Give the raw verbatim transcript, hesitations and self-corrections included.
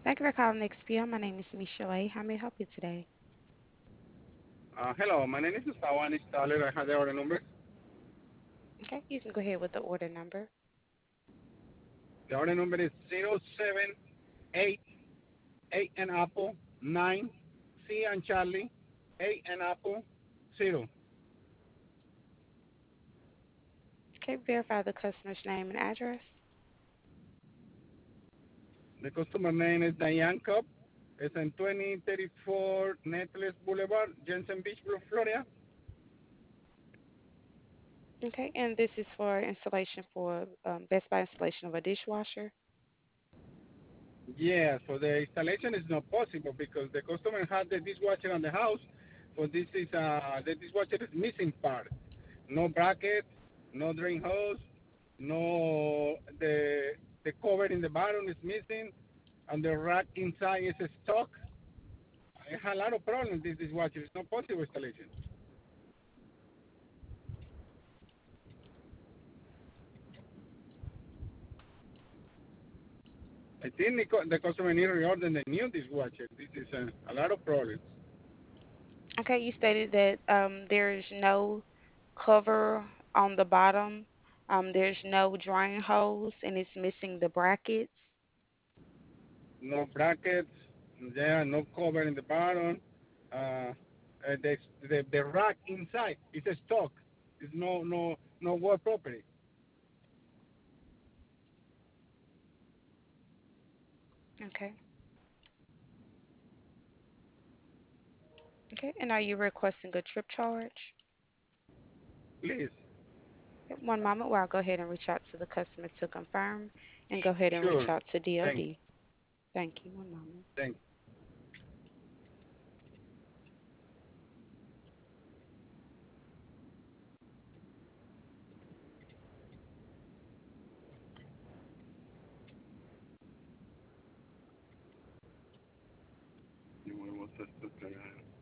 Thank you for calling X P M. My name is Michelle. How may I help you today? Uh, hello, my name is Gustavo Installer. I have the order number. Okay, you can go ahead with the order number. The order number is zero seven eight eight and Apple nine C and Charlie eight and Apple zero. Okay, verify the customer's name and address. The customer name is Diane Cup. It's in twenty thirty-four Necklace Boulevard, Jensen Beach, Florida. Okay, and this is for installation for um, Best Buy installation of a dishwasher. Yeah, so the installation is not possible because the customer had the dishwasher on the house. So this is uh, the dishwasher is missing part. No bracket, no drain hose, no the the cover in the bottom is missing, and the rack inside is stuck. I have a lot of problems. This dishwasher it's not possible installation. I think the, the customer need to reorder the new dishwasher. This is uh, a lot of problems. Okay, you stated that um, there's no cover on the bottom. Um, there's no drain hose, and it's missing the brackets. No brackets, yeah, no cover in the bottom. Uh, uh, the, the the rack inside is a stock. It's no no no work properly. Okay. Okay, and are you requesting a trip charge? Please, Yep, one moment while I'll go ahead and reach out to the customer to confirm and go ahead and reach sure. out to Thank D O D. Thank you. One moment. thank. You want to esto,